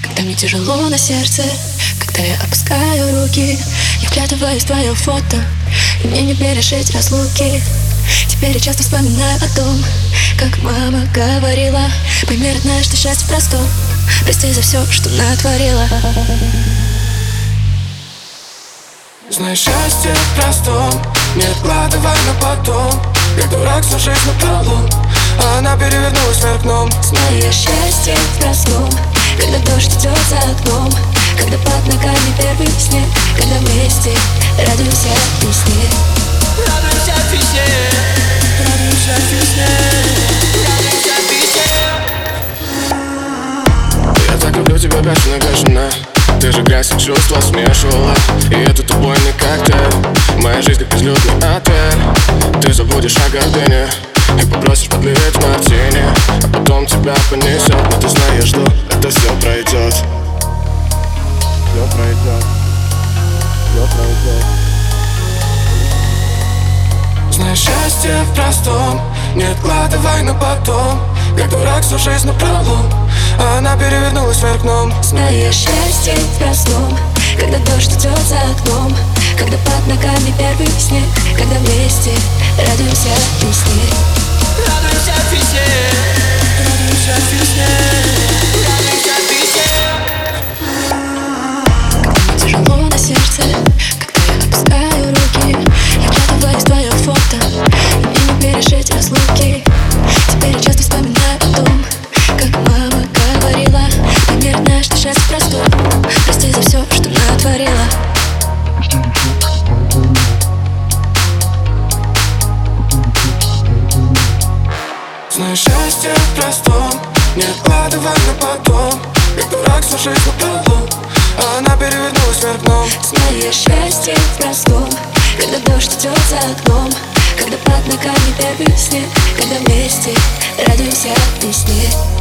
Когда мне тяжело на сердце, когда я опускаю руки, я вглядываюсь в твое фото, и мне не пережить разлуки. Теперь я часто вспоминаю о том, как мама говорила: пойми, родная, что счастье в простом. Прости за все, что натворила. Знаешь, счастье в простом, не откладывай на потом. Как дурак всю жизнь напролом, а она перевернулась вверх дном. Знаю, счастье в простом, когда дождь идет за окном, когда под ногами первый снег, когда вместе радуемся весне. Радуемся весне, радуемся весне, радуемся весне. Я так люблю тебя, бешено. Ты же грязь и чувства смешивала, и этот убойный коктейль. Моя жизнь как безлюдный отель. Ты забудешь о гордыне и попросишь подлить мартини, а потом тебя понесет. Но ты знаешь, что это все пройдет. Все пройдет. Все пройдет. Знаешь, счастье в простом, не откладывай на потом. Как дурак всю жизнь напролом, а она перевернулась вверх дном. Знаю, счастье в простом, когда дождь идет за окном, когда под ногами первый снег, когда вместе радуемся весне. Радуемся весне, радуемся весне, радуемся весне. Когда мне тяжело на сердце, когда я опускаю руки, я вглядываюсь в твое фото, и мне не пережить разлуки. Теперь я часто вспоминаю о том, как мама говорила: пойми, родная, что счастье в простом. Прости за все, что натворила. Знаешь, счастье в простом, не откладывай на потом. Как дурак всю жизнь напролом, а она перевернулась вверх дном. Знаю, счастье в простом, когда дождь идет за окном, когда под ногами первый снег, когда вместе радуемся весне.